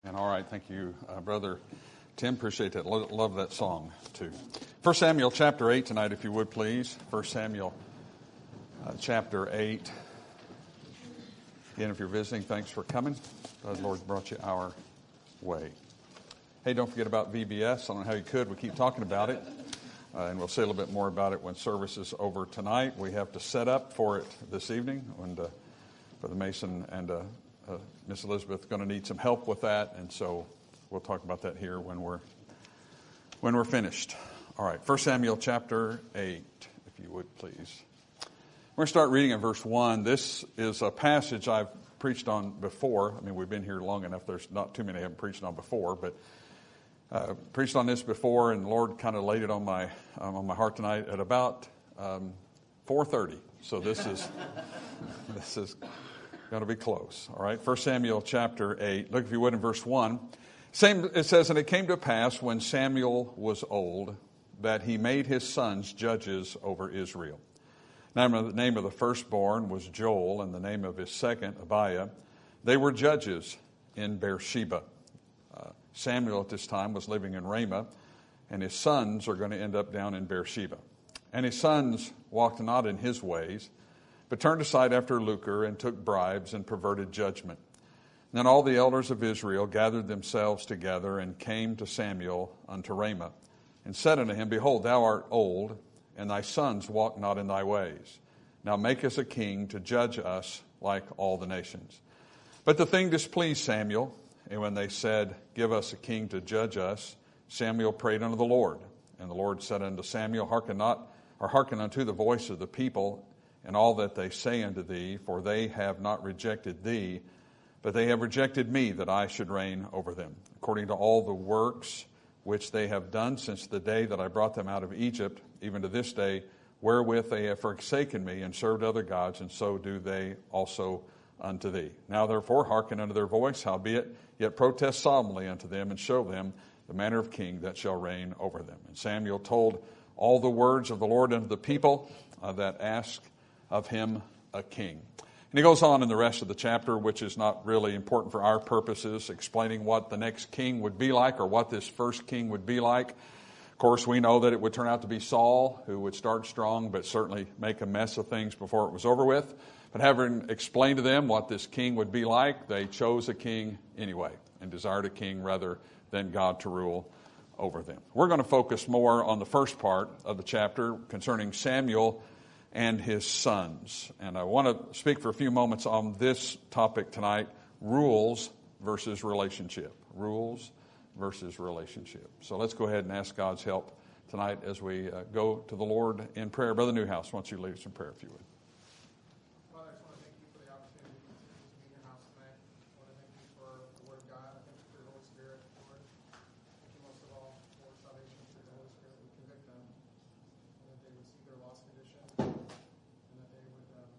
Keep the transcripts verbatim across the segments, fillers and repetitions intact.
And all right, thank you, uh, Brother Tim. Appreciate that. Lo- love that song, too. First Samuel chapter eight tonight, if you would, please. First Samuel uh, chapter eight. Again, if you're visiting, thanks for coming. The Lord brought you our way. Hey, don't forget about V B S. I don't know how you could. We keep talking about it. Uh, and we'll say a little bit more about it when service is over tonight. We have to set up for it this evening. And uh, Brother Mason and uh, uh, Miss Elizabeth are going to need some help with that. And so we'll talk about that here when we're when we're finished. All right, First Samuel chapter eight, if you would, please. We're going to start reading in verse one. This is a passage I've preached on before. I mean, we've been here long enough. There's not too many I haven't preached on before, but uh, preached on this before, and the Lord kind of laid it on my um, on my heart tonight at about um, four thirty. So this is this is going to be close. All right, First Samuel chapter eight. Look, if you would, in verse one. Same, it says, "And it came to pass when Samuel was old that he made his sons judges over Israel. Now, the name of the firstborn was Joel, and the name of his second, Abiah. They were judges in Beersheba. Uh, Samuel at this time was living in Ramah, and his sons are going to end up down in Beersheba. And his sons walked not in his ways, but turned aside after lucre and took bribes and perverted judgment. Then all the elders of Israel gathered themselves together and came to Samuel unto Ramah, and said unto him, Behold, thou art old, and thy sons walk not in thy ways. Now make us a king to judge us like all the nations. But the thing displeased Samuel, and when they said, Give us a king to judge us, Samuel prayed unto the Lord. And the Lord said unto Samuel, Hearken not, or hearken unto the voice of the people, and all that they say unto thee, for they have not rejected thee, but they have rejected me, that I should reign over them, according to all the works which they have done since the day that I brought them out of Egypt, even to this day, wherewith they have forsaken me and served other gods, and so do they also unto thee. Now therefore hearken unto their voice, howbeit, yet protest solemnly unto them, and show them the manner of king that shall reign over them. And Samuel told all the words of the Lord unto the people uh, that asked of him a king. And he goes on in the rest of the chapter, which is not really important for our purposes, explaining what the next king would be like, or what this first king would be like. Of course, we know that it would turn out to be Saul, who would start strong, but certainly make a mess of things before it was over with. But having explained to them what this king would be like, they chose a king anyway, and desired a king rather than God to rule over them. We're going to focus more on the first part of the chapter concerning Samuel and his sons. And I want to speak for a few moments on this topic tonight, rules versus relationship. Rules versus relationship. So let's go ahead and ask God's help tonight as we uh, go to the Lord in prayer. Brother Newhouse, why don't you lead us in prayer if you would. Father, I just want to thank you for the opportunity to be in your house tonight. I want to thank you for the Word of God. I thank you for your Holy Spirit, Lord. Thank you most of all for salvation through the Holy Spirit would convict them, and that they would see their lost condition, and that they would, um,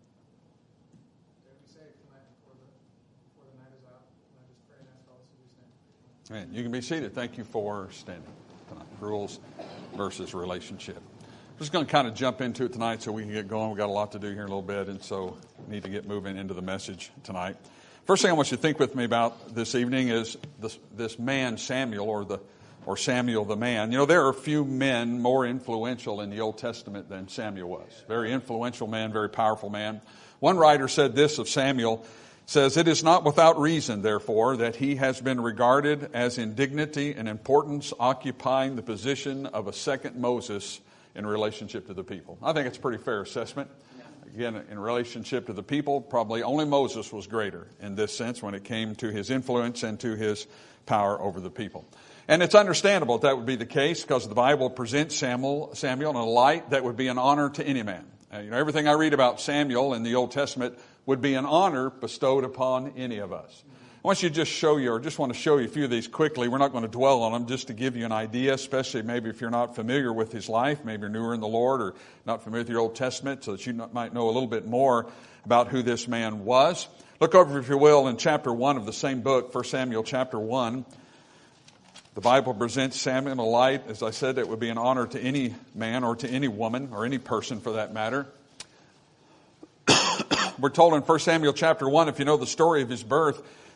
they would be saved tonight before the, before the night is out. And I just pray and ask all this in Jesus' name. Amen. You can be seated. Thank you for standing tonight. Rules versus relationship. We're just going to kind of jump into it tonight so we can get going. We've got a lot to do here in a little bit, and so we need to get moving into the message tonight. First thing I want you to think with me about this evening is this, this man Samuel, or the or Samuel the man. You know, there are few men more influential in the Old Testament than Samuel was. Very influential man, very powerful man. One writer said this of Samuel, says, It is not without reason, therefore, that he has been regarded as in dignity and importance, occupying the position of a second Moses in relationship to the people. I think it's a pretty fair assessment. Again, in relationship to the people, probably only Moses was greater in this sense when it came to his influence and to his power over the people. And it's understandable that, that would be the case, because the Bible presents Samuel, Samuel in a light that would be an honor to any man. Uh, you know, everything I read about Samuel in the Old Testament would be an honor bestowed upon any of us. I want you to just show you, or just want to show you a few of these quickly. We're not going to dwell on them, just to give you an idea, especially maybe if you're not familiar with his life, maybe you're newer in the Lord or not familiar with your Old Testament, so that you might know a little bit more about who this man was. Look over, if you will, in chapter one of the same book, First Samuel chapter one. The Bible presents Samuel in a light, as I said, that would be an honor to any man or to any woman or any person for that matter. We're told in First Samuel chapter one, if you know the story of his birth,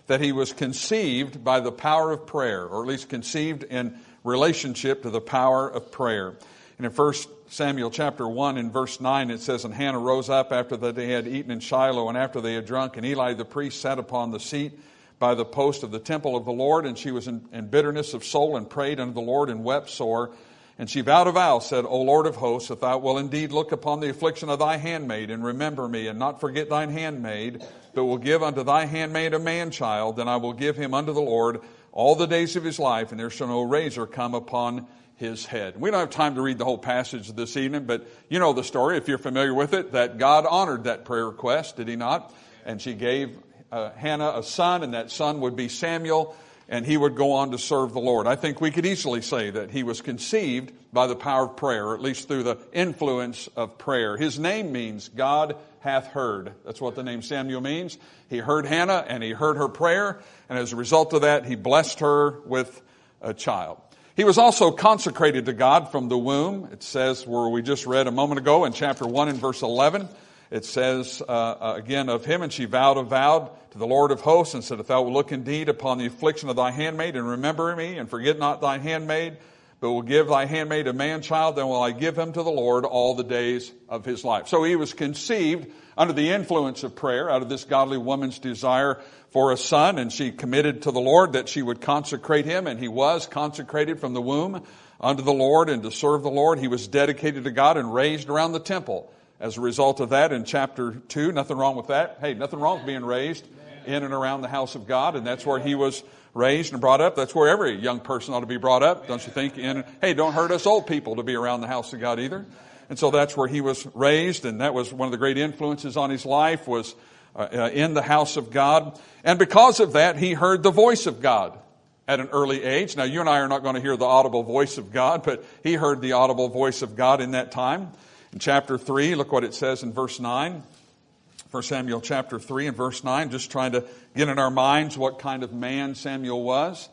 that he was conceived by the power of prayer, or at least conceived in relationship to the power of prayer. And in First Samuel chapter one and verse nine, it says, "And Hannah rose up after that they had eaten in Shiloh, and after they had drunk, and Eli the priest sat upon the seat by the post of the temple of the Lord, and she was in, in bitterness of soul, and prayed unto the Lord, and wept sore. And she vowed a vow, said, O Lord of hosts, if thou wilt indeed look upon the affliction of thy handmaid, and remember me, and not forget thine handmaid, but will give unto thy handmaid a man-child, then I will give him unto the Lord all the days of his life, and there shall no razor come upon his head." We don't have time to read the whole passage this evening, but you know the story, if you're familiar with it, that God honored that prayer request, did he not? And she gave uh, Hannah a son, and that son would be Samuel, and he would go on to serve the Lord. I think we could easily say that he was conceived by the power of prayer, or at least through the influence of prayer. His name means God hath heard. That's what the name Samuel means. He heard Hannah, and he heard her prayer, and as a result of that, he blessed her with a child. He was also consecrated to God from the womb. It says, where we just read a moment ago in chapter one and verse eleven, it says uh, again of him, "And she vowed a vow to the Lord of hosts, and said, If thou wilt look indeed upon the affliction of thy handmaid, and remember me, and forget not thy handmaid, but will give thy handmaid a man-child, then will I give him to the Lord all the days of his life." So he was conceived under the influence of prayer, out of this godly woman's desire for a son, and she committed to the Lord that she would consecrate him, and he was consecrated from the womb unto the Lord and to serve the Lord. He was dedicated to God and raised around the temple. As a result of that, in chapter two, nothing wrong with that. Hey, nothing wrong with being raised in and around the house of God, and that's where he was raised and brought up. That's where every young person ought to be brought up, don't you think? And hey, don't hurt us old people to be around the house of God either. And so that's where he was raised, and that was one of the great influences on his life, was uh, in the house of God. And because of that, he heard the voice of God at an early age. Now, you and I are not going to hear the audible voice of God, but he heard the audible voice of God in that time. In chapter three, look what it says in verse nine. First Samuel chapter three and verse nine, just trying to get in our minds what kind of man Samuel was.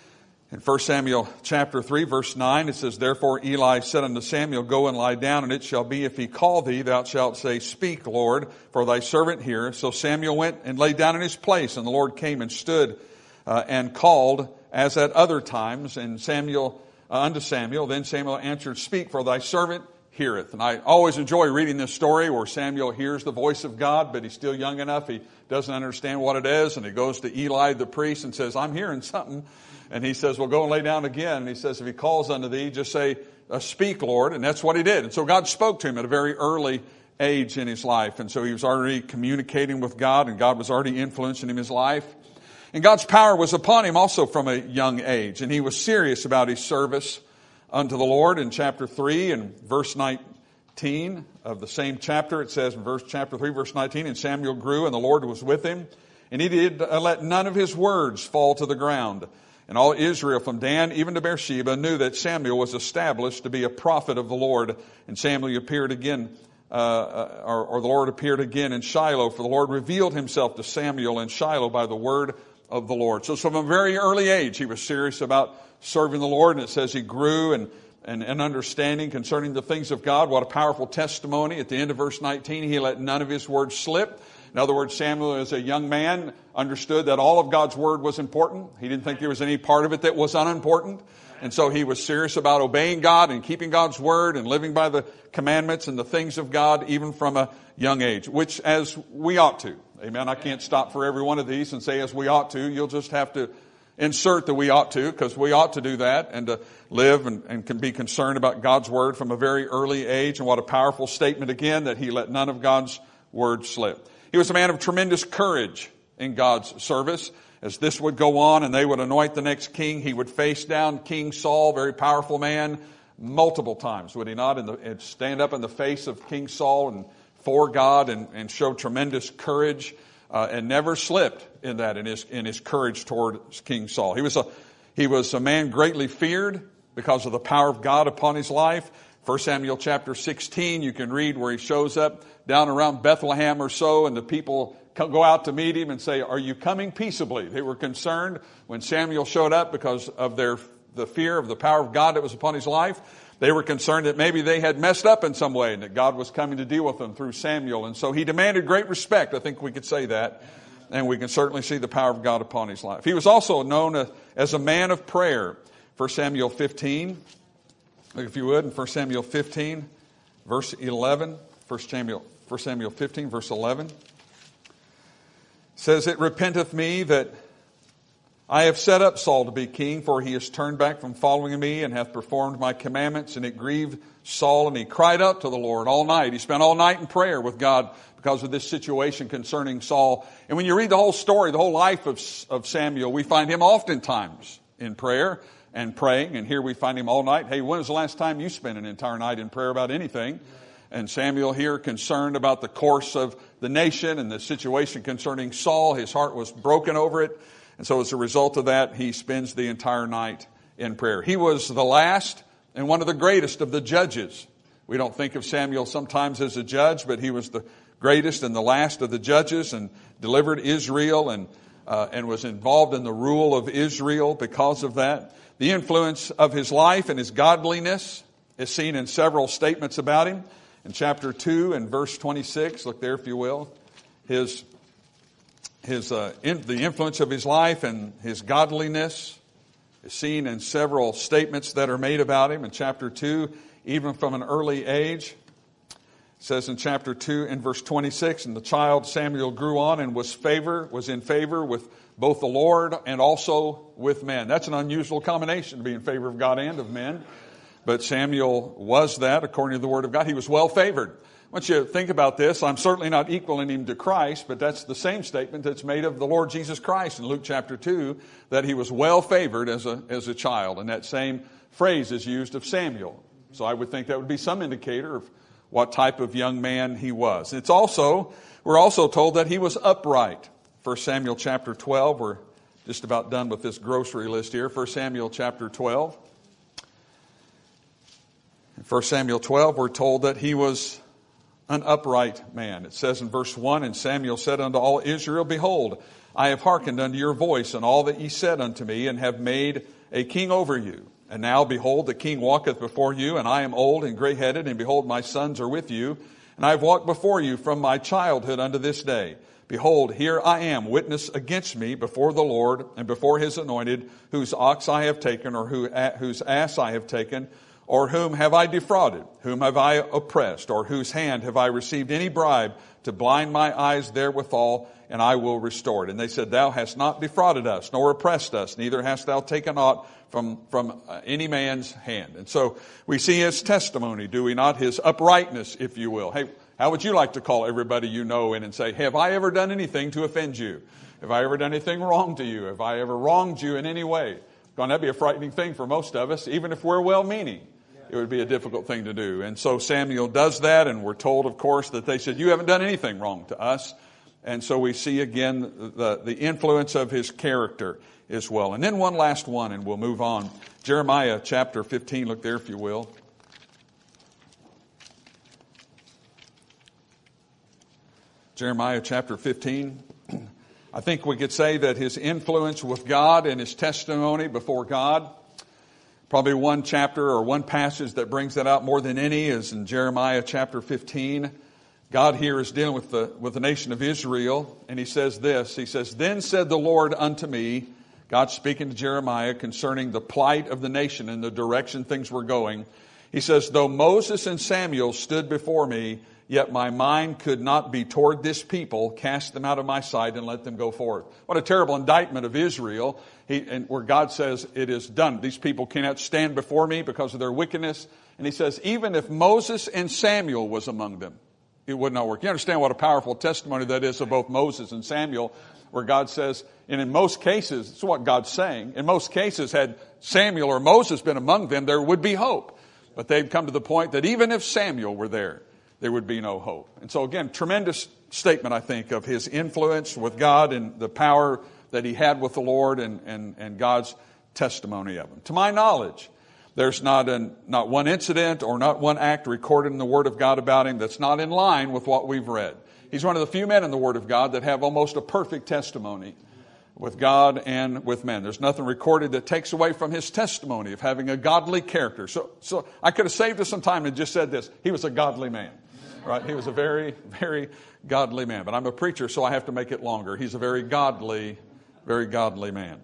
In First Samuel chapter three, verse nine, it says, "Therefore Eli said unto Samuel, Go and lie down, and it shall be, if he call thee, thou shalt say, Speak, Lord, for thy servant heareth. So Samuel went and lay down in his place, and the Lord came and stood uh, and called, as at other times, and Samuel uh, unto Samuel. Then Samuel answered, Speak, for thy servant heareth." And I always enjoy reading this story where Samuel hears the voice of God, but he's still young enough. He doesn't understand what it is. And he goes to Eli the priest and says, "I'm hearing something." And he says, "Well, go and lay down again." And he says, "If he calls unto thee, just say, Speak, Lord." And that's what he did. And so God spoke to him at a very early age in his life. And so he was already communicating with God, and God was already influencing him in his life. And God's power was upon him also from a young age. And he was serious about his service unto the Lord. In chapter three and verse nineteen of the same chapter, it says in verse chapter three, verse nineteen, "And Samuel grew, and the Lord was with him, and he did let none of his words fall to the ground. And all Israel from Dan even to Beersheba knew that Samuel was established to be a prophet of the Lord. And Samuel appeared again, uh, or, or the Lord appeared again in Shiloh, for the Lord revealed himself to Samuel in Shiloh by the word of the Lord." So from a very early age, he was serious about serving the Lord. And it says he grew in, in, in understanding concerning the things of God. What a powerful testimony. At the end of verse nineteen, he let none of his words slip. In other words, Samuel, as a young man, understood that all of God's word was important. He didn't think there was any part of it that was unimportant. And so he was serious about obeying God and keeping God's word and living by the commandments and the things of God, even from a young age, which as we ought to. Amen. I can't stop for every one of these and say as we ought to. You'll just have to insert that we ought to, because we ought to do that and to live and, and can be concerned about God's word from a very early age. And what a powerful statement again, that he let none of God's word slip. He was a man of tremendous courage in God's service. As this would go on and they would anoint the next king, he would face down King Saul, very powerful man, multiple times, would he not? And, and stand up in the face of King Saul and for God and, and show tremendous courage, uh, and never slipped in that, in his in his courage toward King Saul. He was a he was a man greatly feared because of the power of God upon his life. First Samuel chapter sixteen, you can read where he shows up down around Bethlehem or so, and the people go out to meet him and say, "Are you coming peaceably?" They were concerned when Samuel showed up because of their the fear of the power of God that was upon his life. They were concerned that maybe they had messed up in some way and that God was coming to deal with them through Samuel. And so he demanded great respect. I think we could say that. And we can certainly see the power of God upon his life. He was also known as a man of prayer. First Samuel fifteen, look if you would, in First Samuel fifteen, verse eleven. First Samuel, First Samuel fifteen, verse eleven. Says, "It repenteth me that I have set up Saul to be king, for he has turned back from following me and hath performed my commandments. And it grieved Saul, and he cried out to the Lord all night." He spent all night in prayer with God because of this situation concerning Saul. And when you read the whole story, the whole life of, of Samuel, we find him oftentimes in prayer and praying. And here we find him all night. Hey, when was the last time you spent an entire night in prayer about anything? And Samuel here concerned about the course of the nation and the situation concerning Saul. His heart was broken over it. And so as a result of that, he spends the entire night in prayer. He was the last and one of the greatest of the judges. We don't think of Samuel sometimes as a judge, but he was the greatest and the last of the judges and delivered Israel and uh, and was involved in the rule of Israel because of that. The influence of his life and his godliness is seen in several statements about him. In chapter two and verse twenty-six, look there if you will, his his uh, in, the influence of his life and his godliness is seen in several statements that are made about him in chapter two, even from an early age. It says in chapter two and verse twenty-six, "And the child Samuel grew on and was favor was in favor with both the Lord and also with men." That's an unusual combination, to be in favor of God and of men. But Samuel was that according to the Word of God. He was well favored. Once you think about this, I'm certainly not equaling him to Christ, but that's the same statement that's made of the Lord Jesus Christ in Luke chapter two, that he was well favored as a as a child. And that same phrase is used of Samuel. So I would think that would be some indicator of what type of young man he was. It's also, we're also told that he was upright. First Samuel chapter twelve, we're just about done with this grocery list here. First Samuel chapter twelve. In First Samuel twelve, we're told that he was an upright man. It says in verse one, "And Samuel said unto all Israel, Behold, I have hearkened unto your voice, and all that ye said unto me, and have made a king over you. And now, behold, the king walketh before you, and I am old and gray-headed, and behold, my sons are with you. And I have walked before you from my childhood unto this day. Behold, here I am, witness against me before the Lord, and before his anointed, whose ox I have taken, or who, whose ass I have taken, or whom have I defrauded? Whom have I oppressed? Or whose hand have I received any bribe to blind my eyes therewithal? And I will restore it." And they said, "Thou hast not defrauded us, nor oppressed us, neither hast thou taken aught from, from any man's hand." And so we see his testimony, do we not? His uprightness, if you will. Hey, how would you like to call everybody you know in and say, "Have I ever done anything to offend you? Have I ever done anything wrong to you? Have I ever wronged you in any way?" Well, that'd be a frightening thing for most of us, even if we're well-meaning. It would be a difficult thing to do. And so Samuel does that, and we're told, of course, that they said, "You haven't done anything wrong to us." And so we see again the, the influence of his character as well. And then one last one, and we'll move on. Jeremiah chapter fifteen, look there if you will. Jeremiah chapter fifteen. I think we could say that his influence with God and his testimony before God, probably one chapter or one passage that brings that out more than any is in Jeremiah chapter fifteen. God here is dealing with the, with the nation of Israel, and he says this. He says, "Then said the Lord unto me," God speaking to Jeremiah concerning the plight of the nation and the direction things were going. He says, "Though Moses and Samuel stood before me, yet my mind could not be toward this people. Cast them out of my sight and let them go forth." What a terrible indictment of Israel. He, and where God says, "It is done. These people cannot stand before me because of their wickedness." And he says, even if Moses and Samuel was among them, it would not work. You understand what a powerful testimony that is of both Moses and Samuel, where God says, and in most cases, it's what God's saying, in most cases, had Samuel or Moses been among them, there would be hope. But they'd come to the point that even if Samuel were there, there would be no hope. And so again, tremendous statement, I think, of his influence with God and the power that he had with the Lord and, and, and God's testimony of him. To my knowledge, there's not an, not one incident or not one act recorded in the Word of God about him that's not in line with what we've read. He's one of the few men in the Word of God that have almost a perfect testimony with God and with men. There's nothing recorded that takes away from his testimony of having a godly character. So, so I could have saved us some time and just said this. He was a godly man. Right? He was a very, very godly man. But I'm a preacher, so I have to make it longer. He's a very godly, very godly man.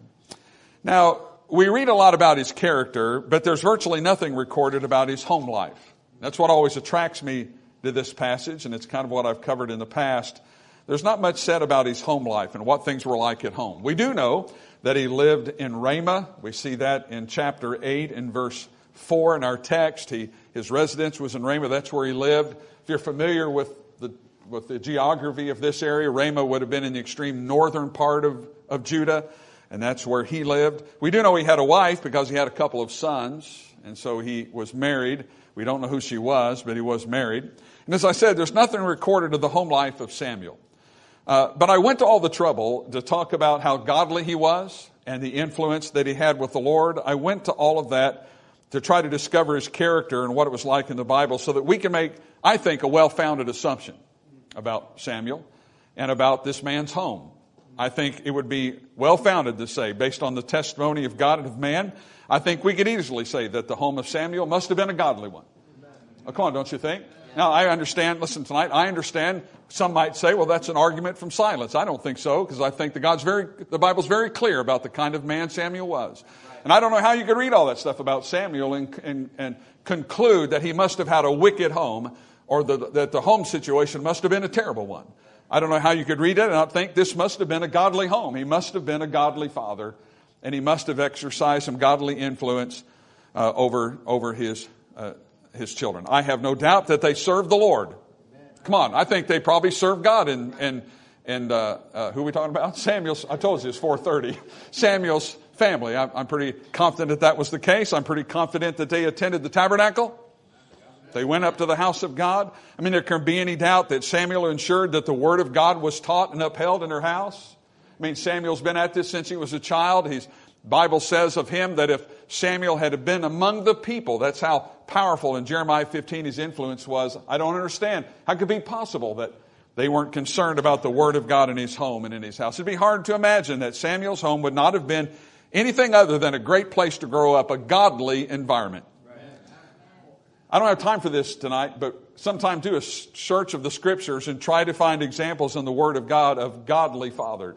Now, we read a lot about his character, but there's virtually nothing recorded about his home life. That's what always attracts me to this passage, and it's kind of what I've covered in the past. There's not much said about his home life and what things were like at home. We do know that he lived in Ramah. We see that in chapter eight in verse four in our text. He, his residence was in Ramah. That's where he lived. If you're familiar with the, with the geography of this area, Ramah would have been in the extreme northern part of, of Judah, and that's where he lived. We do know he had a wife because he had a couple of sons, and so he was married. We don't know who she was, but he was married. And as I said, there's nothing recorded of the home life of Samuel. Uh, but I went to all the trouble to talk about how godly he was and the influence that he had with the Lord. I went to all of that to try to discover his character and what it was like in the Bible so that we can make, I think, a well-founded assumption about Samuel and about this man's home. I think it would be well-founded to say, based on the testimony of God and of man, I think we could easily say that the home of Samuel must have been a godly one. Oh, come on, don't you think? Now, I understand, listen tonight, I understand some might say, well, that's an argument from silence. I don't think so, because I think the God's very, the Bible's very clear about the kind of man Samuel was. And I don't know how you could read all that stuff about Samuel and, and, and conclude that he must have had a wicked home or the, that the home situation must have been a terrible one. I don't know how you could read it and not think this must have been a godly home. He must have been a godly father, and he must have exercised some godly influence uh, over, over his uh, his children. I have no doubt that they served the Lord. Come on, I think they probably served God. And and and uh, uh, who are we talking about? Samuel's. I told you it's four thirty. Samuel's family. I'm, I'm pretty confident that that was the case. I'm pretty confident that they attended the tabernacle. They went up to the house of God. I mean, there can be any doubt that Samuel ensured that the word of God was taught and upheld in her house. I mean, Samuel's been at this since he was a child. He's Bible says of him that if Samuel had been among the people, that's how powerful in Jeremiah fifteen his influence was. I don't understand how it could be possible that they weren't concerned about the word of God in his home and in his house. It'd be hard to imagine that Samuel's home would not have been anything other than a great place to grow up, a godly environment. I don't have time for this tonight, but sometime do a search of the scriptures and try to find examples in the word of God of godly fathers.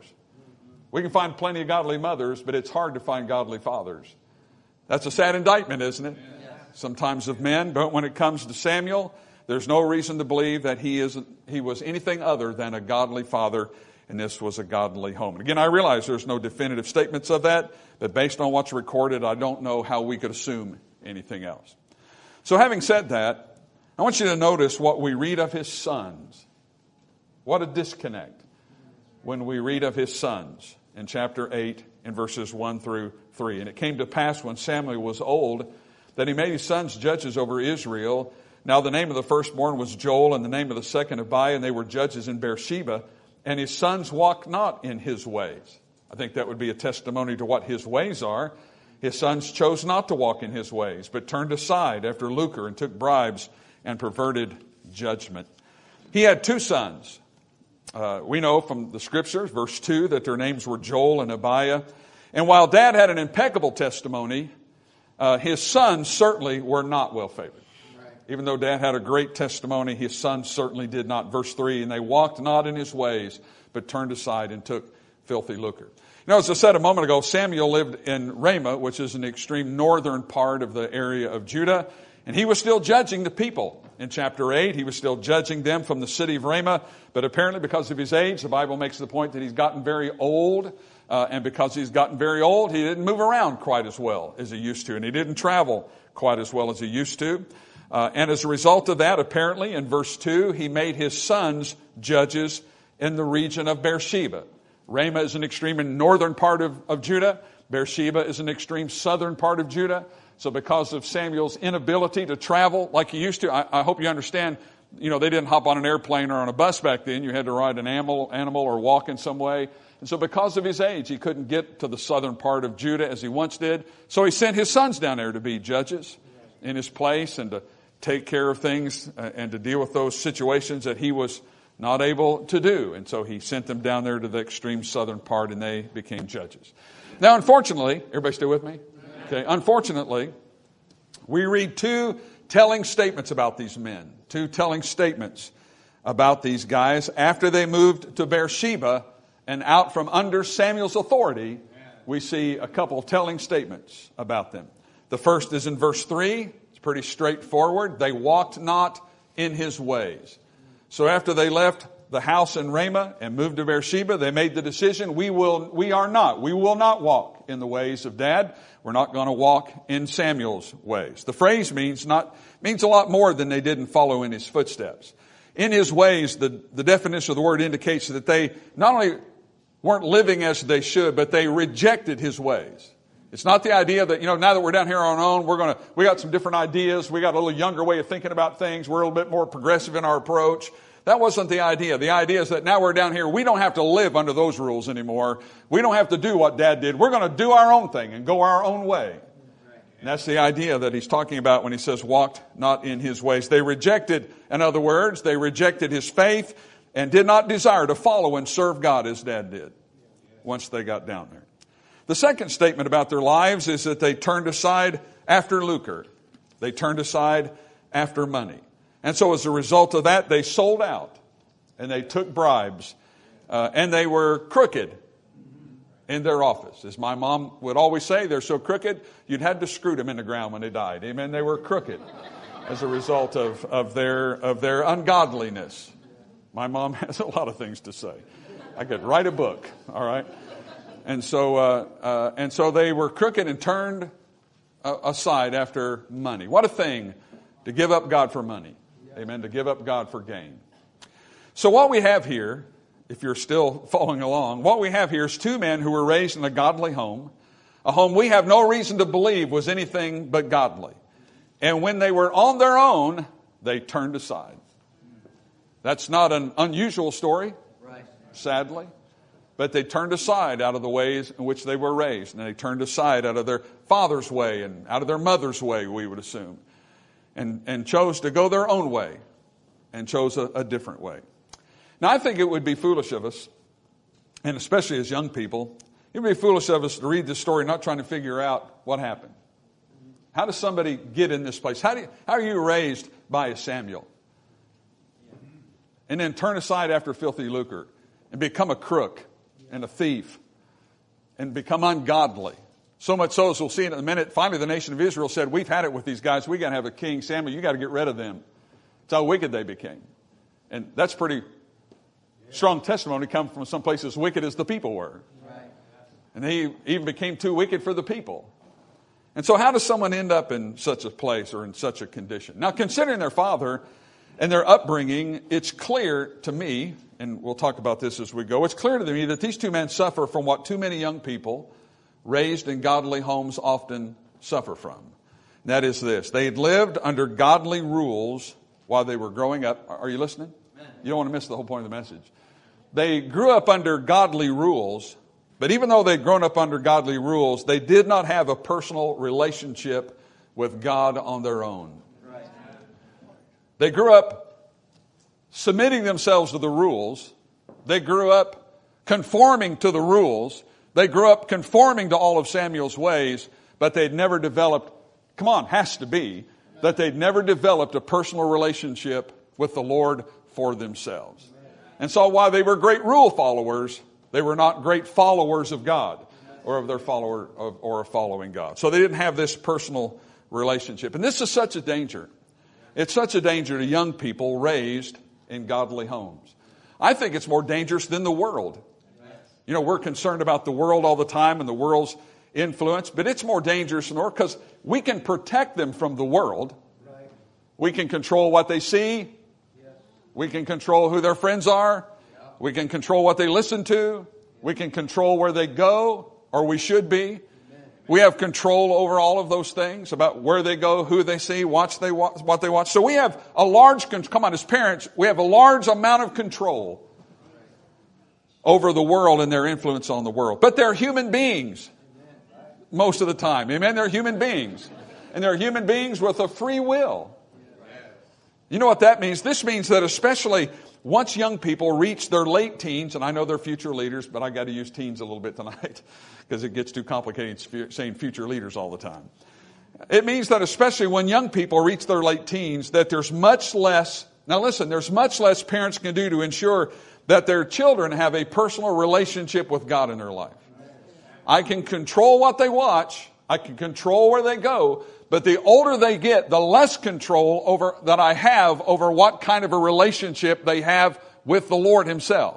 We can find plenty of godly mothers, but it's hard to find godly fathers. That's a sad indictment, isn't it? Yes. Sometimes of men, but when it comes to Samuel, there's no reason to believe that he isn't, he was anything other than a godly father, and this was a godly home. And again, I realize there's no definitive statements of that, but based on what's recorded, I don't know how we could assume anything else. So having said that, I want you to notice what we read of his sons. What a disconnect when we read of his sons. In chapter eight, in verses one through three. And it came to pass when Samuel was old, that he made his sons judges over Israel. Now the name of the firstborn was Joel, and the name of the second Abiah, and they were judges in Beersheba. And his sons walked not in his ways. I think that would be a testimony to what his ways are. His sons chose not to walk in his ways, but turned aside after lucre and took bribes and perverted judgment. He had two sons. Uh, we know from the scriptures, verse two, that their names were Joel and Abiah. And while Dad had an impeccable testimony, uh, his sons certainly were not well favored. Right. Even though Dad had a great testimony, his sons certainly did not. Verse three, and they walked not in his ways, but turned aside and took filthy lucre. You know, as I said a moment ago, Samuel lived in Ramah, which is in the extreme northern part of the area of Judah. And he was still judging the people. In chapter eight, he was still judging them from the city of Ramah. But apparently because of his age, the Bible makes the point that he's gotten very old. Uh, and because he's gotten very old, he didn't move around quite as well as he used to. And he didn't travel quite as well as he used to. Uh, and as a result of that, apparently, in verse two, he made his sons judges in the region of Beersheba. Ramah is an extreme northern part of, of Judah. Beersheba is an extreme southern part of Judah. So because of Samuel's inability to travel like he used to, I, I hope you understand, you know, they didn't hop on an airplane or on a bus back then. You had to ride an animal, animal or walk in some way. And so because of his age, he couldn't get to the southern part of Judah as he once did. So he sent his sons down there to be judges in his place and to take care of things and to deal with those situations that he was not able to do. And so he sent them down there to the extreme southern part, and they became judges. Now, unfortunately, everybody still with me? Okay, unfortunately, we read two telling statements about these men. Two telling statements about these guys. After they moved to Beersheba and out from under Samuel's authority, we see a couple telling statements about them. The first is in verse three. It's pretty straightforward. They walked not in his ways. So after they left the house in Ramah and moved to Beersheba, they made the decision, we will, we are not, we will not walk in the ways of Dad. We're not going to walk in Samuel's ways. The phrase means not, means a lot more than they didn't follow in his footsteps. In his ways, the, the definition of the word indicates that they not only weren't living as they should, but they rejected his ways. It's not the idea that, you know, now that we're down here on our own, we're going to, we got some different ideas. We got a little younger way of thinking about things. We're a little bit more progressive in our approach. That wasn't the idea. The idea is that now we're down here, we don't have to live under those rules anymore. We don't have to do what Dad did. We're going to do our own thing and go our own way. And that's the idea that he's talking about when he says walked not in his ways. They rejected, in other words, they rejected his faith and did not desire to follow and serve God as Dad did once they got down there. The second statement about their lives is that they turned aside after lucre. They turned aside after money. And so as a result of that, they sold out and they took bribes uh, and they were crooked in their office. As my mom would always say, they're so crooked, you'd had to screw them in the ground when they died. Amen. They were crooked as a result of, of their of their ungodliness. My mom has a lot of things to say. I could write a book, all right? And so uh, uh, and so they were crooked and turned uh, aside after money. What a thing to give up God for money. Amen. To give up God for gain. So what we have here, if you're still following along, what we have here is two men who were raised in a godly home, a home we have no reason to believe was anything but godly. And when they were on their own, they turned aside. That's not an unusual story, sadly. But they turned aside out of the ways in which they were raised. And they turned aside out of their father's way and out of their mother's way, we would assume. And, and chose to go their own way and chose a, a different way. Now, I think it would be foolish of us, and especially as young people, it would be foolish of us to read this story not trying to figure out what happened. How does somebody get in this place? How, do you, how are you raised by a Samuel? And then turn aside after filthy lucre and become a crook and a thief and become ungodly. So much so, as we'll see in a minute, finally the nation of Israel said, we've had it with these guys. We got to have a king. Samuel, you got to get rid of them. That's how wicked they became. And that's pretty strong testimony coming from some place as wicked as the people were. And they even became too wicked for the people. And so how does someone end up in such a place or in such a condition? Now, considering their father and their upbringing, it's clear to me, and we'll talk about this as we go, it's clear to me that these two men suffer from what too many young people raised in godly homes often suffer from. And that is this. They had lived under godly rules while they were growing up. Are you listening? You don't want to miss the whole point of the message. They grew up under godly rules, but even though they'd grown up under godly rules, they did not have a personal relationship with God on their own. They grew up submitting themselves to the rules. They grew up conforming to the rules. They grew up conforming to all of Samuel's ways, but they'd never developed, come on, has to be, that they'd never developed a personal relationship with the Lord for themselves. And so while they were great rule followers, they were not great followers of God or of their follower of, or of following God. So they didn't have this personal relationship. And this is such a danger. It's such a danger to young people raised in godly homes. I think it's more dangerous than the world. You know, we're concerned about the world all the time and the world's influence, but it's more dangerous than the world because we can protect them from the world. We can control what they see. We can control who their friends are. We can control what they listen to. We can control where they go, or we should be. We have control over all of those things about where they go, who they see, watch they watch, what they watch. So we have a large, come on, as parents, we have a large amount of control over the world and their influence on the world. But they're human beings most of the time. Amen? They're human beings. And they're human beings with a free will. You know what that means? This means that especially once young people reach their late teens, and I know they're future leaders, but I got to use teens a little bit tonight because it gets too complicated saying future leaders all the time. It means that especially when young people reach their late teens, that there's much less, now listen, there's much less parents can do to ensure that their children have a personal relationship with God in their life. I can control what they watch. I can control where they go. But the older they get, the less control over that I have over what kind of a relationship they have with the Lord Himself.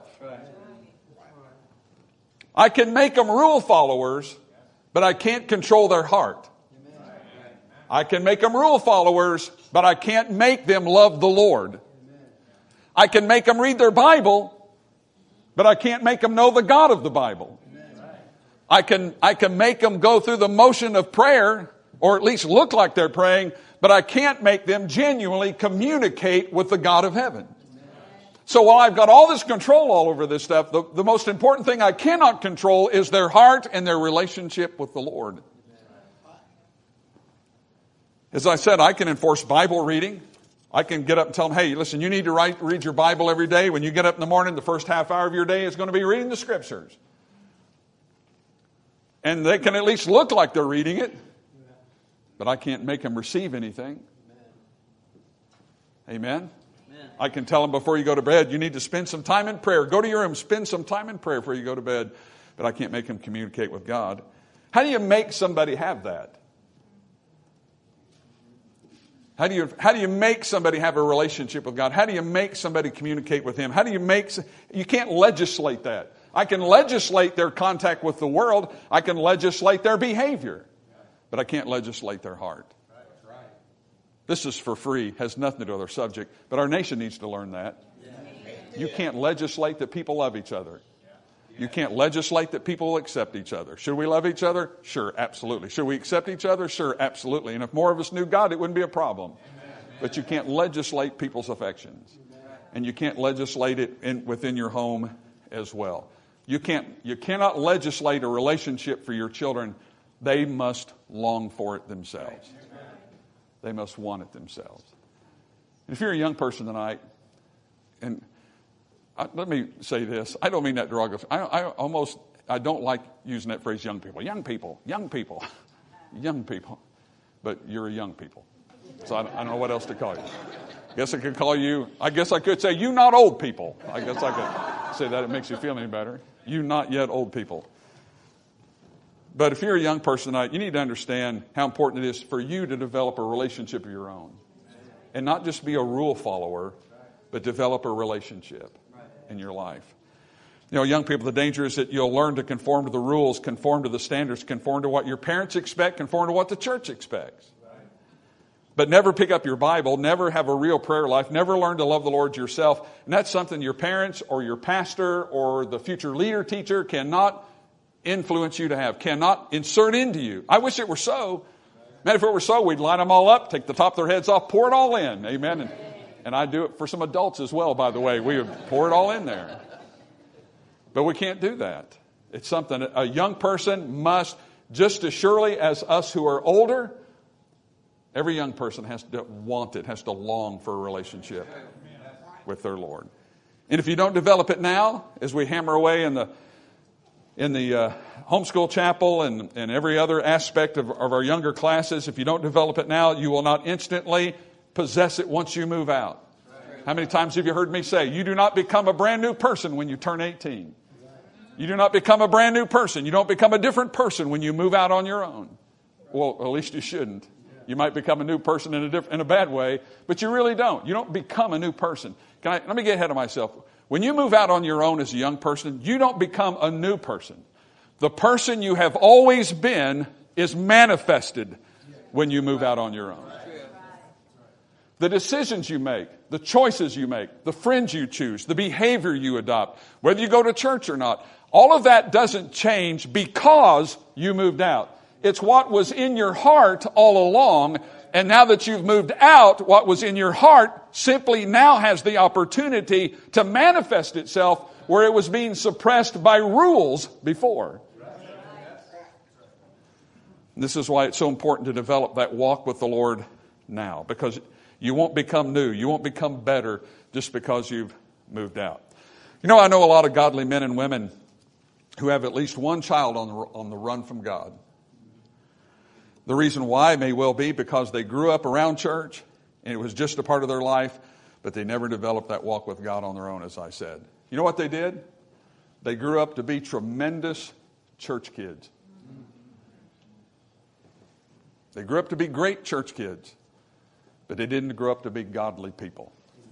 I can make them rule followers, but I can't control their heart. I can make them rule followers, but I can't make them love the Lord. I can make them read their Bible, but I can't make them know the God of the Bible. I can, I can make them go through the motion of prayer, or at least look like they're praying, but I can't make them genuinely communicate with the God of heaven. So while I've got all this control all over this stuff, the, the most important thing I cannot control is their heart and their relationship with the Lord. As I said, I can enforce Bible reading. I can get up and tell them, hey, listen, you need to write, read your Bible every day. When you get up in the morning, the first half hour of your day is going to be reading the Scriptures. And they can at least look like they're reading it, but I can't make them receive anything. Amen? Amen? I can tell them before you go to bed, you need to spend some time in prayer. Go to your room, spend some time in prayer before you go to bed. But I can't make them communicate with God. How do you make somebody have that? How do you, how do you make somebody have a relationship with God? How do you make somebody communicate with Him? How do you make, you can't legislate that. I can legislate their contact with the world. I can legislate their behavior. But I can't legislate their heart. This is for free, has nothing to do with our subject. But our nation needs to learn that. You can't legislate that people love each other. You can't legislate that people will accept each other. Should we love each other? Sure, absolutely. Should we accept each other? Sure, absolutely. And if more of us knew God, it wouldn't be a problem. But you can't legislate people's affections. And you can't legislate it in, within your home as well. You can't, you cannot legislate a relationship for your children. They must long for it themselves. They must want it themselves. If you're a young person tonight, and I, let me say this, I don't mean that derogatory. I, I almost, I don't like using that phrase, young people. Young people, young people, young people. But you're a young people. So I, I don't know what else to call you. I guess I could call you, I guess I could say, you not old people. I guess I could say that. It makes you feel any better. You not yet old people. But if you're a young person tonight, you need to understand how important it is for you to develop a relationship of your own. And not just be a rule follower, but develop a relationship in your life. You know, young people, the danger is that you'll learn to conform to the rules, conform to the standards, conform to what your parents expect, conform to what the church expects. But never pick up your Bible, never have a real prayer life, never learn to love the Lord yourself. And that's something your parents or your pastor or the future leader teacher cannot influence you to have, cannot insert into you. I wish it were so. Man, if it were so, we'd line them all up, take the top of their heads off, pour it all in. Amen. And, and I do it for some adults as well, by the way. We would pour it all in there. But we can't do that. It's something a young person must, just as surely as us who are older, every young person has to want it, has to long for a relationship with their Lord. And if you don't develop it now, as we hammer away in the in the uh, homeschool chapel and, and every other aspect of, of our younger classes, if you don't develop it now, you will not instantly possess it once you move out. How many times have you heard me say, you do not become a brand new person when you turn eighteen. You do not become a brand new person. You don't become a different person when you move out on your own. Well, at least you shouldn't. You might become a new person in a diff- in a bad way, but you really don't. You don't become a new person. Can I, let me get ahead of myself. When you move out on your own as a young person, you don't become a new person. The person you have always been is manifested when you move out on your own. The decisions you make, the choices you make, the friends you choose, the behavior you adopt, whether you go to church or not, all of that doesn't change because you moved out. It's what was in your heart all along. And now that you've moved out, what was in your heart simply now has the opportunity to manifest itself where it was being suppressed by rules before. This is why it's so important to develop that walk with the Lord now, because you won't become new. You won't become better just because you've moved out. You know, I know a lot of godly men and women who have at least one child on the, on the run from God. The reason why may well be because they grew up around church and it was just a part of their life, but they never developed that walk with God on their own, as I said. You know what they did? They grew up to be tremendous church kids. They grew up to be great church kids, but they didn't grow up to be godly people.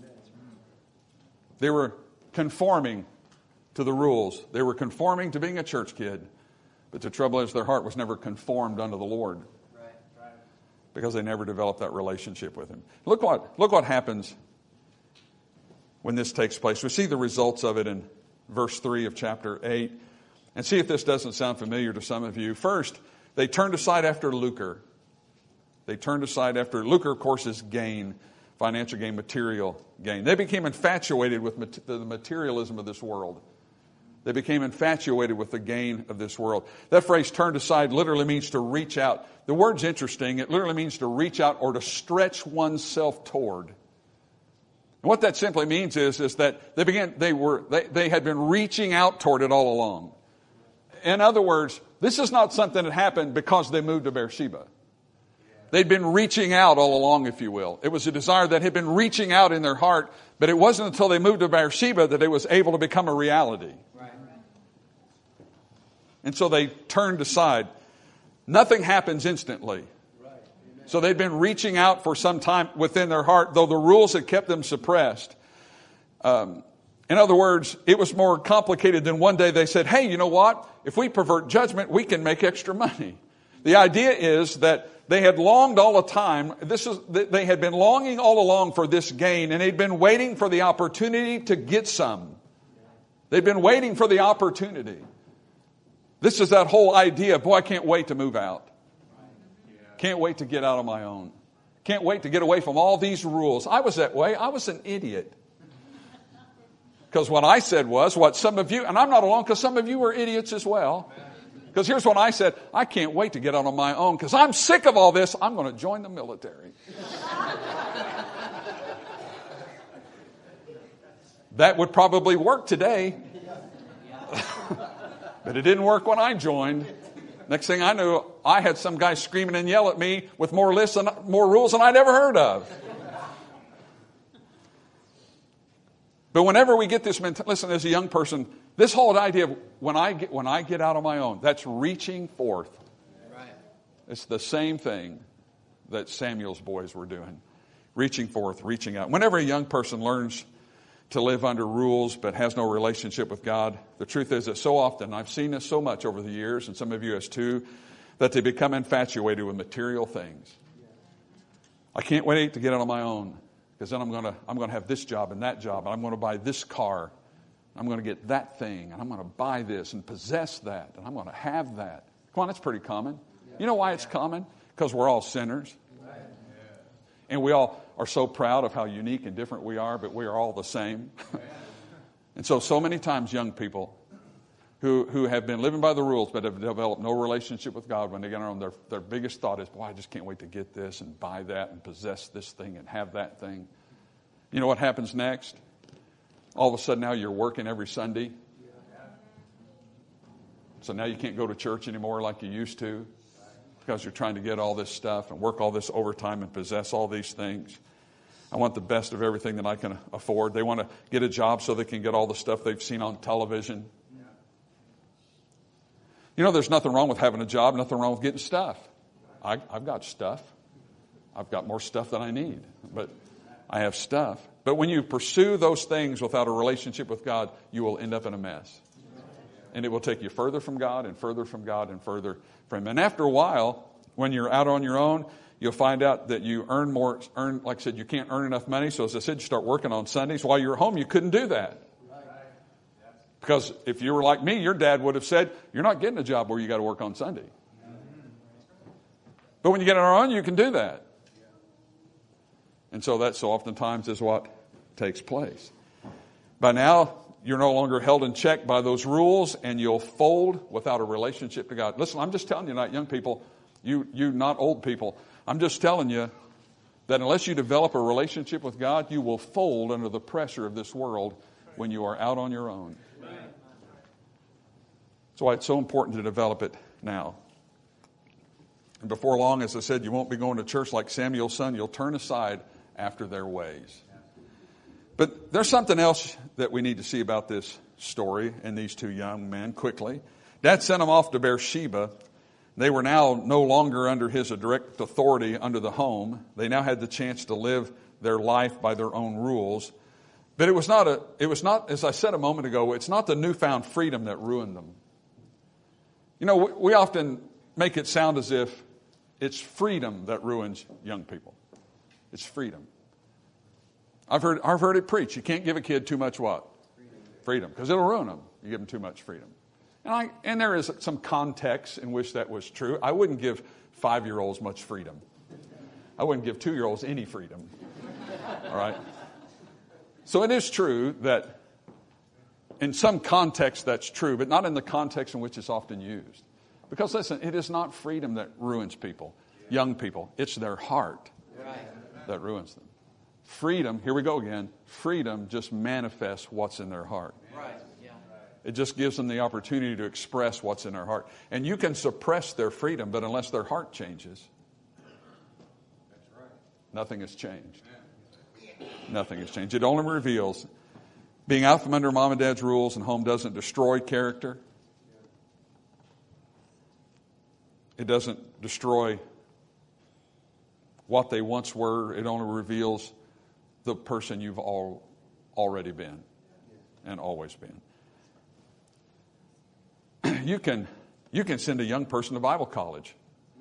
They were conforming to the rules. They were conforming to being a church kid, but the trouble is their heart was never conformed unto the Lord because they never developed that relationship with Him. Look what, look what happens when this takes place. We see the results of it in verse three of chapter eight. And see if this doesn't sound familiar to some of you. First, they turned aside after lucre. They turned aside after lucre, of course, is gain, financial gain, material gain. They became infatuated with the materialism of this world. They became infatuated with the gain of this world. That phrase, turned aside, literally means to reach out. The word's interesting. It literally means to reach out or to stretch oneself toward. And what that simply means is, is that they began, they were, they, they had been reaching out toward it all along. In other words, this is not something that happened because they moved to Beersheba. They'd been reaching out all along, if you will. It was a desire that had been reaching out in their heart, but it wasn't until they moved to Beersheba that it was able to become a reality. Right. And so they turned aside. Nothing happens instantly. Right. So they'd been reaching out for some time within their heart, though the rules had kept them suppressed. Um, in other words, it was more complicated than one day they said, hey, you know what? If we pervert judgment, we can make extra money. The idea is that they had longed all the time. This is, they had been longing all along for this gain, and they'd been waiting for the opportunity to get some. They'd been waiting for the opportunity. This is that whole idea. Boy, I can't wait to move out. Can't wait to get out on my own. Can't wait to get away from all these rules. I was that way. I was an idiot. Because what I said was what some of you, and I'm not alone because some of you were idiots as well. Because here's what I said, I can't wait to get out on my own because I'm sick of all this. I'm going to join the military. That would probably work today. But it didn't work when I joined. Next thing I knew, I had some guy screaming and yell at me with more lists and more rules than I'd ever heard of. But whenever we get this mentality, listen, as a young person, this whole idea of when I get when I get out on my own, that's reaching forth. Right. It's the same thing that Samuel's boys were doing. Reaching forth, reaching out. Whenever a young person learns to live under rules but has no relationship with God, the truth is that so often, I've seen this so much over the years, and some of you has too, that they become infatuated with material things. I can't wait to get out on my own. Because then I'm going to I'm going to have this job and that job, and I'm going to buy this car. I'm going to get that thing, and I'm going to buy this and possess that, and I'm going to have that. Come on, that's pretty common. You know why it's common? Because we're all sinners. And we all are so proud of how unique and different we are, but we are all the same. And so, so many times young people who, who have been living by the rules but have developed no relationship with God, when they get on, their, their biggest thought is, boy, I just can't wait to get this and buy that and possess this thing and have that thing. You know what happens next? All of a sudden now you're working every Sunday. So now you can't go to church anymore like you used to because you're trying to get all this stuff and work all this overtime and possess all these things. I want the best of everything that I can afford. They want to get a job so they can get all the stuff they've seen on television. You know, there's nothing wrong with having a job, nothing wrong with getting stuff. I, I've got stuff. I've got more stuff than I need, but I have stuff. But when you pursue those things without a relationship with God, you will end up in a mess. And it will take you further from God and further from God and further from Him. And after a while, when you're out on your own, you'll find out that you earn more, earn, like I said, you can't earn enough money. So as I said, you start working on Sundays. While you're home, you couldn't do that. Because if you were like me, your dad would have said, you're not getting a job where you got to work on Sunday. But when you get on your own, you can do that. And so that so oftentimes is what takes place. By now, you're no longer held in check by those rules, and you'll fold without a relationship to God. Listen, I'm just telling you, not young people, you, you not old people. I'm just telling you that unless you develop a relationship with God, you will fold under the pressure of this world when you are out on your own. That's why it's so important to develop it now. And before long, as I said, you won't be going to church like Samuel's son. You'll turn aside after their ways. But there's something else that we need to see about this story and these two young men quickly. Dad sent them off to Beersheba. They were now no longer under his direct authority under the home. They now had the chance to live their life by their own rules. But it was not, a, it was not, as I said a moment ago, it's not the newfound freedom that ruined them. You know, we, we often make it sound as if it's freedom that ruins young people. It's freedom. I've heard, I've heard it preached. You can't give a kid too much what? Freedom. Because it'll ruin them. You give them too much freedom. And, I, and there is some context in which that was true. I wouldn't give five-year-olds much freedom. I wouldn't give two-year-olds any freedom. All right? So it is true that in some context that's true, but not in the context in which it's often used. Because listen, it is not freedom that ruins people, young people. It's their heart that ruins them. Freedom, here we go again, freedom just manifests what's in their heart. Right. Yeah. It just gives them the opportunity to express what's in their heart. And you can suppress their freedom, but unless their heart changes, nothing has changed. Nothing has changed. It only reveals being out from under mom and dad's rules and home doesn't destroy character. It doesn't destroy what they once were. It only reveals the person you've all already been and always been. You can, you can send a young person to Bible college.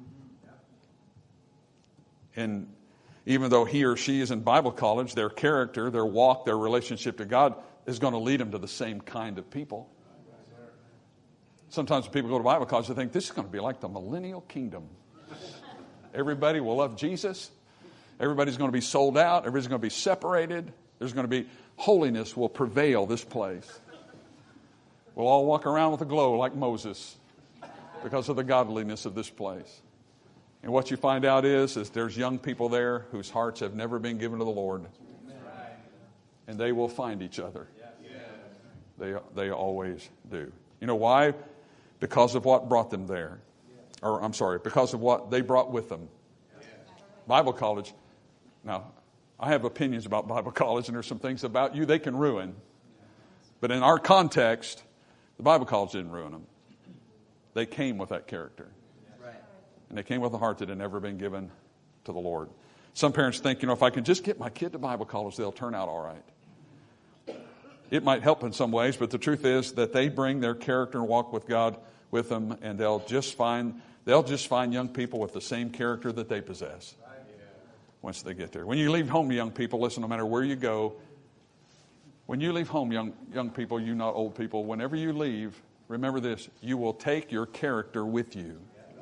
And even though he or she is in Bible college, their character, their walk, their relationship to God is going to lead them to the same kind of people. Sometimes when people go to Bible college, they think this is going to be like the millennial kingdom. Everybody will love Jesus. Everybody's going to be sold out. Everybody's going to be separated. There's going to be holiness will prevail this place. We'll all walk around with a glow like Moses because of the godliness of this place. And what you find out is, is there's young people there whose hearts have never been given to the Lord. And they will find each other. They, they always do. You know why? Because of what brought them there. Or, I'm sorry, because of what they brought with them. Bible college. Now, I have opinions about Bible college, and there's some things about you they can ruin. But in our context, the Bible college didn't ruin them. They came with that character. And they came with a heart that had never been given to the Lord. Some parents think, you know, if I can just get my kid to Bible college, they'll turn out all right. It might help in some ways, but the truth is that they bring their character and walk with God with them, and they'll just find they'll just find young people with the same character that they possess once they get there. When you leave home, young people, listen, no matter where you go, when you leave home, young young people, you not old people, whenever you leave, remember this, you will take your character with you.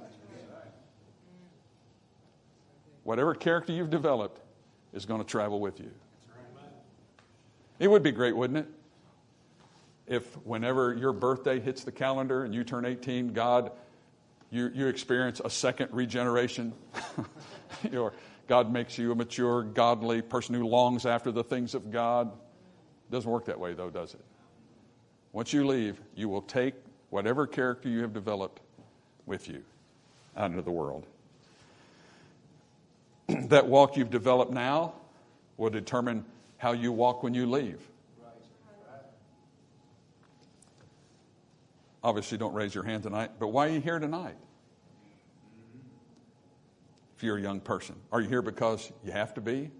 Whatever character you've developed is going to travel with you. It would be great, wouldn't it? If whenever your birthday hits the calendar and you turn eighteen, God, you, you experience a second regeneration. Your, God makes you a mature, godly person who longs after the things of God. It doesn't work that way, though, does it? Once you leave, you will take whatever character you have developed with you out into the world. That walk you've developed now will determine how you walk when you leave. Obviously, don't raise your hand tonight, but why are you here tonight? If you're a young person, are you here because you have to be?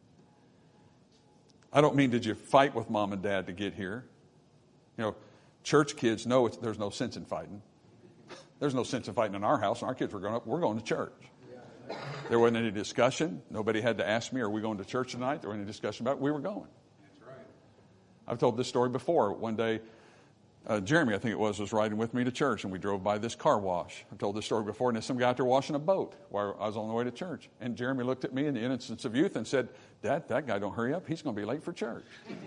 I don't mean did you fight with mom and dad to get here. You know, church kids know it's, there's no sense in fighting. There's no sense in fighting in our house. When our kids were growing up, we're going to church. There wasn't any discussion. Nobody had to ask me, are we going to church tonight? There wasn't any discussion about it. We were going. That's right. I've told this story before. One day, uh, Jeremy, I think it was, was riding with me to church, and we drove by this car wash. I've told this story before, and there's some guy out there washing a boat while I was on the way to church. And Jeremy looked at me in the innocence of youth and said, Dad, that guy don't hurry up. He's going to be late for church.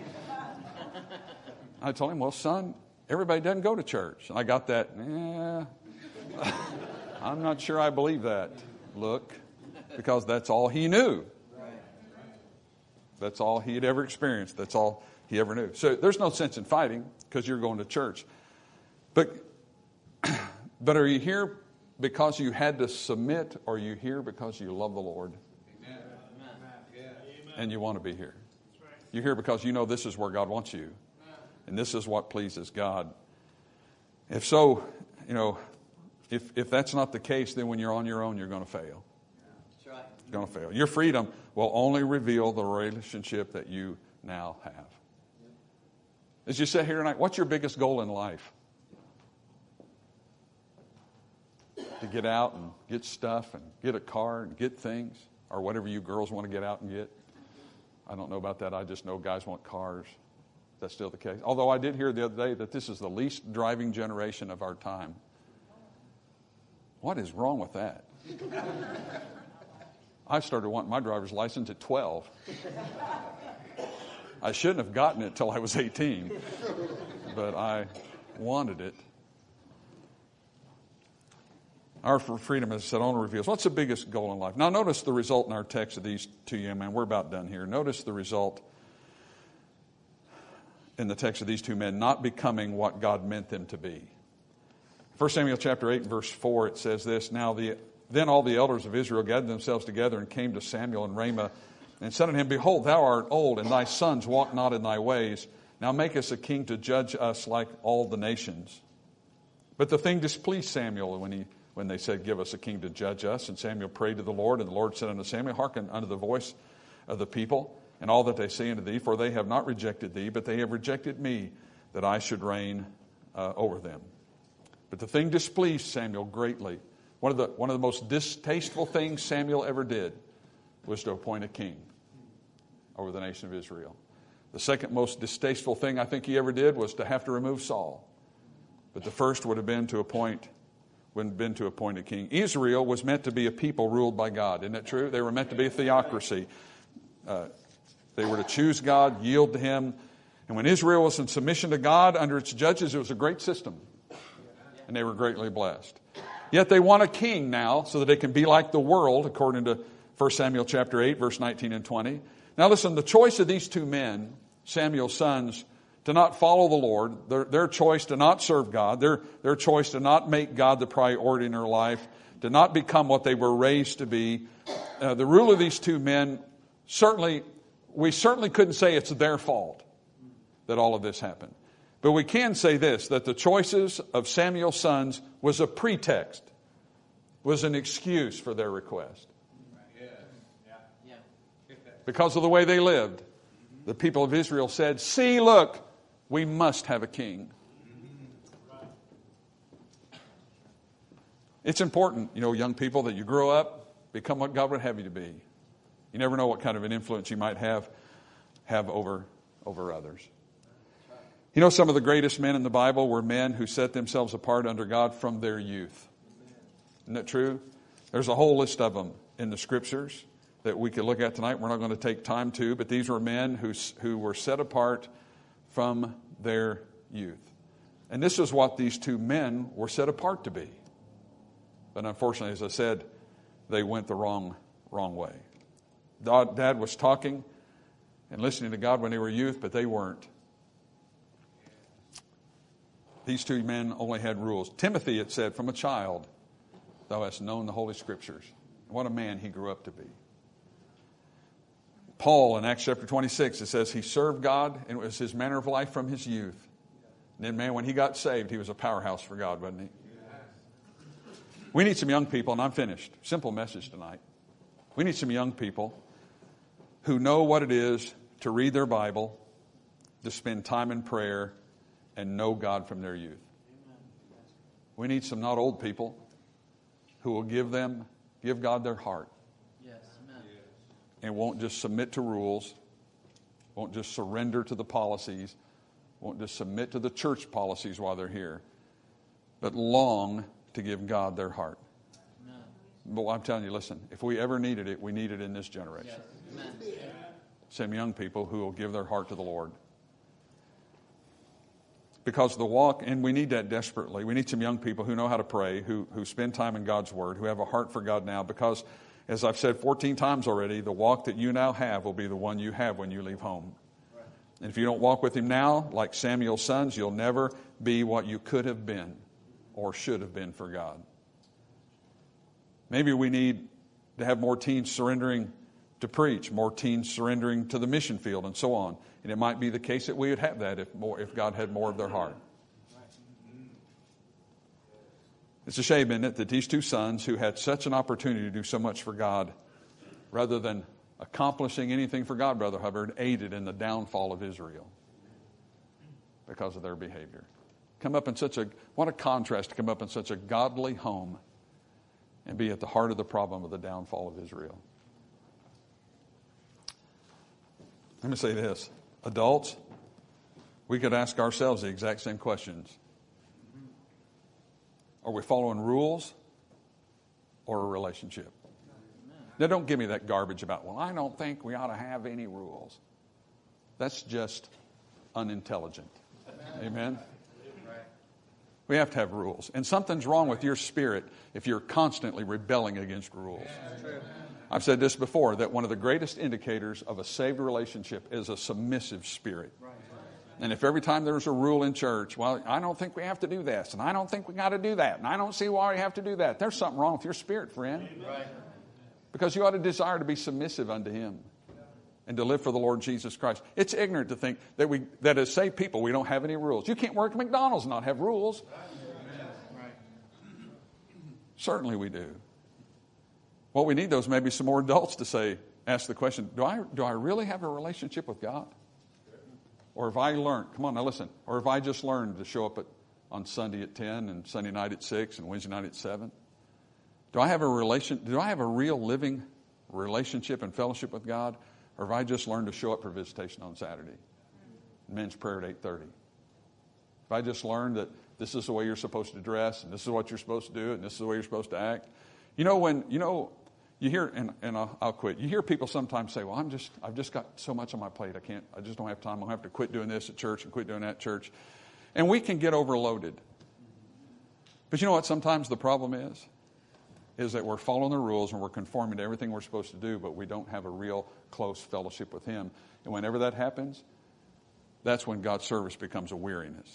I told him, well, son, everybody doesn't go to church. And I got that, eh, I'm not sure I believe that look. Because that's all he knew. That's all he had ever experienced. That's all he ever knew. So there's no sense in fighting because you're going to church. But, but are you here because you had to submit, or are you here because you love the Lord? Amen. And you want to be here. You're here because you know this is where God wants you. And this is what pleases God. If so, you know, if if that's not the case, then when you're on your own, you're going to fail. That's right. You're going to fail. Your freedom will only reveal the relationship that you now have. As you sit here tonight, what's your biggest goal in life? To get out and get stuff and get a car and get things, or whatever you girls want to get out and get. I don't know about that. I just know guys want cars. That's still the case. Although I did hear the other day that this is the least driving generation of our time. What is wrong with that? I started wanting my driver's license at twelve. I shouldn't have gotten it till I was eighteen, but I wanted it. Our freedom, as I said, only reveals. What's the biggest goal in life? Now, notice the result in our text of these two young men. We're about done here. Notice the result in the text of these two men not becoming what God meant them to be. First Samuel chapter eight, verse four, it says this, Now the then all the elders of Israel gathered themselves together and came to Samuel in Ramah and said unto him, Behold, thou art old, and thy sons walk not in thy ways. Now make us a king to judge us like all the nations. But the thing displeased Samuel when he when they said, Give us a king to judge us. And Samuel prayed to the Lord, and the Lord said unto Samuel, Hearken unto the voice of the people, and all that they say unto thee, for they have not rejected thee, but they have rejected me, that I should reign uh, over them. But the thing displeased Samuel greatly. One of the one of the most distasteful things Samuel ever did was to appoint a king over the nation of Israel. The second most distasteful thing I think he ever did was to have to remove Saul. But the first would have been to appoint would have been to appoint a king. Israel was meant to be a people ruled by God. Isn't that true? They were meant to be a theocracy. Uh, they were to choose God, yield to Him. And when Israel was in submission to God under its judges, it was a great system. And they were greatly blessed. Yet they want a king now so that they can be like the world, according to First Samuel chapter eight, verse nineteen and twenty. Now listen, the choice of these two men, Samuel's sons, to not follow the Lord, their, their choice to not serve God, their, their choice to not make God the priority in their life, to not become what they were raised to be. Uh, the rule of these two men, certainly, we certainly couldn't say it's their fault that all of this happened. But we can say this, that the choices of Samuel's sons was a pretext, was an excuse for their request. Because of the way they lived, the people of Israel said, See, look, we must have a king. It's important, you know, young people, that you grow up, become what God would have you to be. You never know what kind of an influence you might have have over, over others. You know, some of the greatest men in the Bible were men who set themselves apart under God from their youth. Isn't that true? There's a whole list of them in the Scriptures that we could look at tonight. We're not going to take time to, but these were men who, who were set apart from their youth. And this is what these two men were set apart to be. But unfortunately, as I said, they went the wrong, wrong way. Dad was talking and listening to God when they were youth, but they weren't. These two men only had rules. Timothy, it said, from a child, thou hast known the Holy Scriptures. What a man he grew up to be. Paul, in Acts chapter twenty-six, it says he served God, and it was his manner of life from his youth. And then, man, when he got saved, he was a powerhouse for God, wasn't he? We need some young people, and I'm finished. Simple message tonight. We need some young people who know what it is to read their Bible, to spend time in prayer, and know God from their youth. We need some not old people who will give them, give God their heart. Yes, amen. And won't just submit to rules, won't just surrender to the policies, won't just submit to the church policies while they're here, but long to give God their heart. Amen. But I'm telling you, listen, if we ever needed it, we need it in this generation. Yes. Amen. Some young people who will give their heart to the Lord. Because the walk, and we need that desperately. We need some young people who know how to pray, who, who spend time in God's Word, who have a heart for God now. Because, as I've said fourteen times already, the walk that you now have will be the one you have when you leave home. Right. And if you don't walk with Him now, like Samuel's sons, you'll never be what you could have been or should have been for God. Maybe we need to have more teens surrendering to preach, more teens surrendering to the mission field, and so on. And it might be the case that we would have that if more, if God had more of their heart. It's a shame, isn't it, that these two sons who had such an opportunity to do so much for God, rather than accomplishing anything for God, Brother Hubbard, aided in the downfall of Israel because of their behavior. Come up in such a, what a contrast to come up in such a godly home and be at the heart of the problem of the downfall of Israel. Let me say this. Adults, we could ask ourselves the exact same questions. Are we following rules or a relationship? Now, don't give me that garbage about, well, I don't think we ought to have any rules. That's just unintelligent. Amen? We have to have rules. And something's wrong with your spirit if you're constantly rebelling against rules. I've said this before, that one of the greatest indicators of a saved relationship is a submissive spirit. And if every time there's a rule in church, well, I don't think we have to do this, and I don't think we got to do that, and I don't see why we have to do that, there's something wrong with your spirit, friend. Because you ought to desire to be submissive unto Him and to live for the Lord Jesus Christ. It's ignorant to think that we that as saved people we don't have any rules. You can't work at McDonald's and not have rules. Certainly we do. What we need, though, is maybe some more adults to say, ask the question, do I do I really have a relationship with God? Or have I learned, come on now listen, or have I just learned to show up at, on Sunday at ten and Sunday night at six and Wednesday night at seven? Do I have a relation? Do I have a real living relationship and fellowship with God? Or have I just learned to show up for visitation on Saturday? Men's prayer at eight thirty. Have I just learned that this is the way you're supposed to dress, and this is what you're supposed to do, and this is the way you're supposed to act? You know, when, you know, you hear, and, and I'll, I'll quit. You hear people sometimes say, well, I'm just, I've just got so much on my plate. I can't, I just don't have time. I'll have to quit doing this at church and quit doing that at church. And we can get overloaded. But you know what sometimes the problem is? Is that we're following the rules and we're conforming to everything we're supposed to do, but we don't have a real close fellowship with Him. And whenever that happens, that's when God's service becomes a weariness.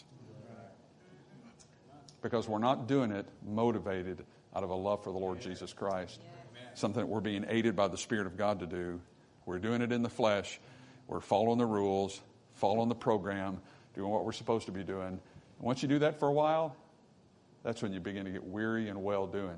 Because we're not doing it motivated out of a love for the Lord Jesus Christ. Something that we're being aided by the Spirit of God to do. We're doing it in the flesh. We're following the rules, following the program, doing what we're supposed to be doing. And once you do that for a while, that's when you begin to get weary and well doing.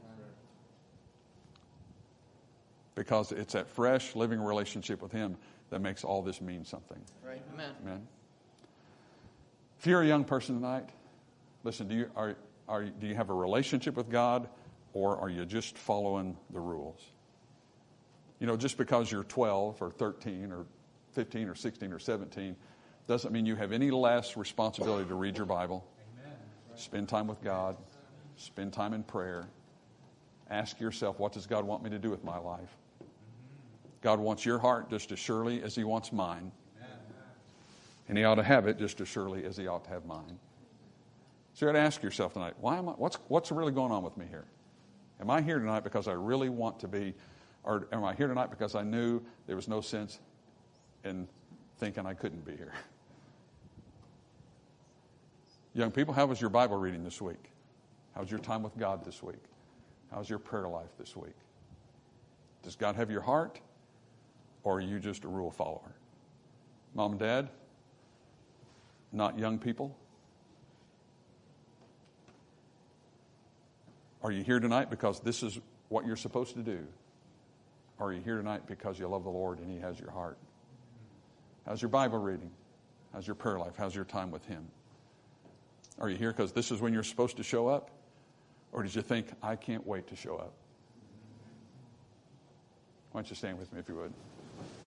Because it's that fresh, living relationship with Him that makes all this mean something. Right. Amen. Amen. If you're a young person tonight, listen, do you are are do you have a relationship with God, or are you just following the rules? You know, just because you're twelve or thirteen or fifteen or sixteen or seventeen doesn't mean you have any less responsibility to read your Bible, Amen. Spend time with God, spend time in prayer. Ask yourself, what does God want me to do with my life? God wants your heart just as surely as He wants mine. And He ought to have it just as surely as He ought to have mine. So you got to ask yourself tonight, why am I, what's, what's really going on with me here? Am I here tonight because I really want to be, or am I here tonight because I knew there was no sense in thinking I couldn't be here? Young people, how was your Bible reading this week? How was your time with God this week? How's your prayer life this week? Does God have your heart, or are you just a rule follower? Mom and Dad, not young people. Are you here tonight because this is what you're supposed to do? Or are you here tonight because you love the Lord and He has your heart? How's your Bible reading? How's your prayer life? How's your time with Him? Are you here because this is when you're supposed to show up? Or did you think, I can't wait to show up? Why don't you stand with me if you would?